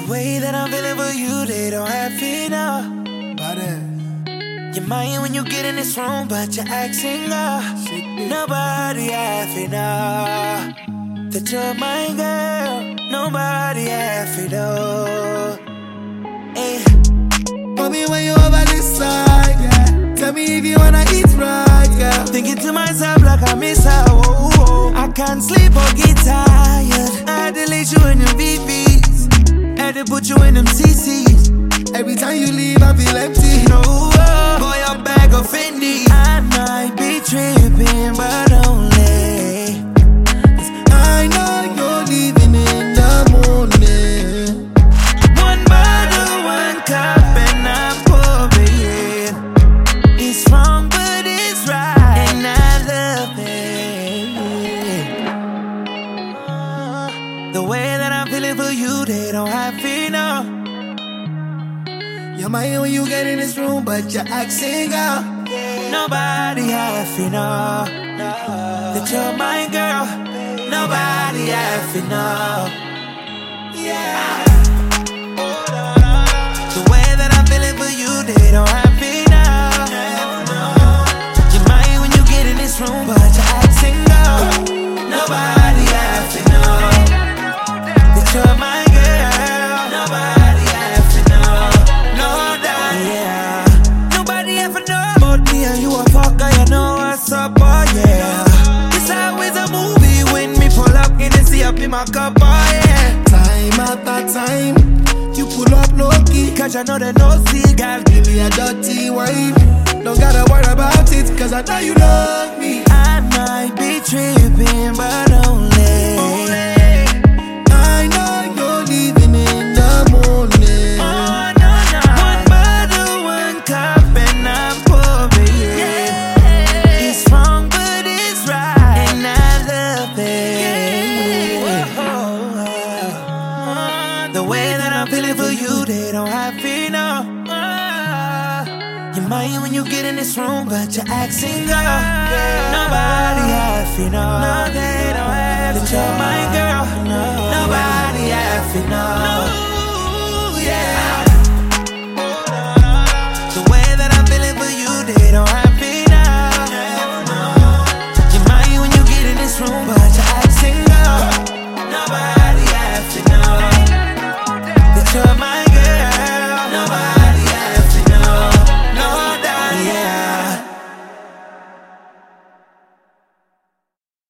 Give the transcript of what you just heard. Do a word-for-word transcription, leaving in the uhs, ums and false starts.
way that I'm feeling for you, they don't have to know. You're mine when you get in this room, but you're acting up. Nobody have to know that you're my girl. Nobody have to know. Hey. Mommy, when you over this side, yeah. Tell me if you wanna eat right, yeah. Thinking to myself like I miss her. Oh, oh. I can't sleep or get tired. I had to let you in them V Vs. Had to put you in them C Cs. Every time you leave, I feel empty. No, oh, boy, your bag of Fendi. I might be tripping, but only 'cause I know you're leaving in the morning. One bottle, one cup, and I'm pouring. It's wrong, but it's right, and I love it. The way that I'm feeling for you, they don't have to know. You're mine when you get in this room, but you're acting up. Nobody have to know that you're my girl. Nobody have to know. Yeah. The way that I'm feeling for you, they don't have to know. You're mine when you get in this room, but you're acting up. Nobody have to know that you're my girl. Nobody have to know. No doubt. Yeah. Nobody have to know. But me and you a fucker, you know what's up, oh yeah. It's always a movie when me pull up in and see up in my cup, oh yeah. Time after time, you pull up low key, Cause I know that no see, girl, give me a dirty wine. Don't gotta worry about it, cause I know you love me. I might be tripping, but only, only. I know you're leaving in the morning. Oh no, no. One bottle, one cup, and I'm pouring. Yeah. It's wrong, but it's right, and I love it. Yeah. The way that I'm feeling for you, they don't have to know. You're mine when you get in this room, but you're acting up. Nobody have to know. No, they don't have to know.